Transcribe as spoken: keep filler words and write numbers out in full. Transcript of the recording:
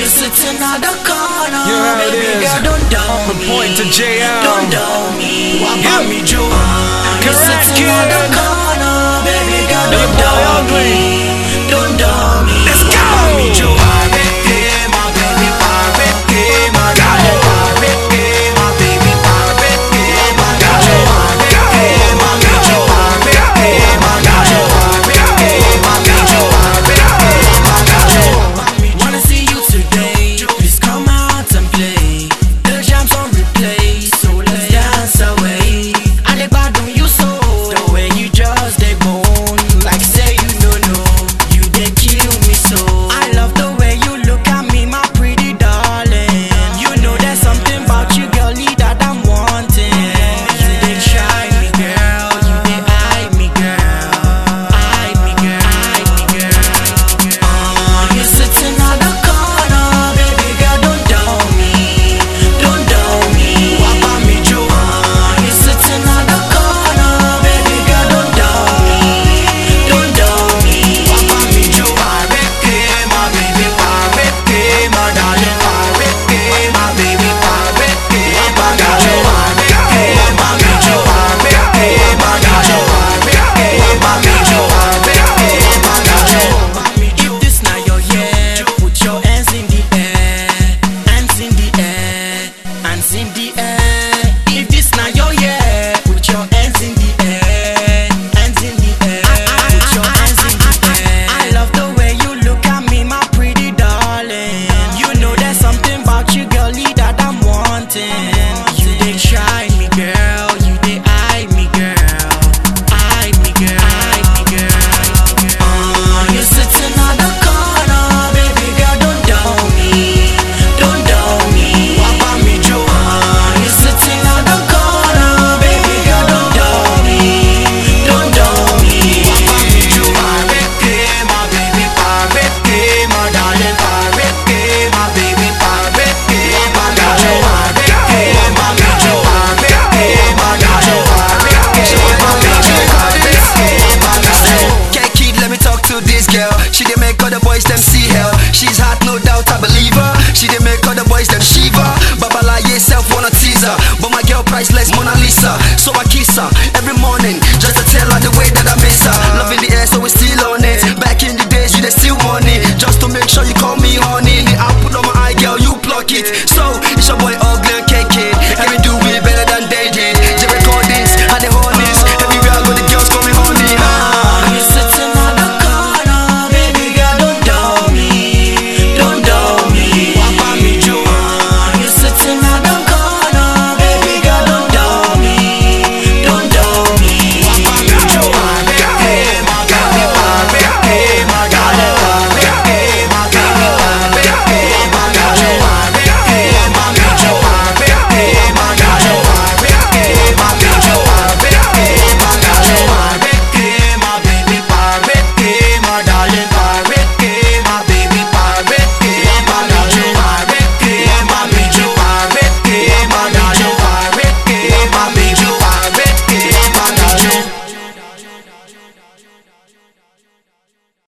you sitting at the corner. You know how it Baby is. girl, don't down From me. Point to J L. Don't down me. Walk Yeah. on me, Joe. You Correct, sitting at the kid. corner. Baby girl, Your don't boy down ugly. me.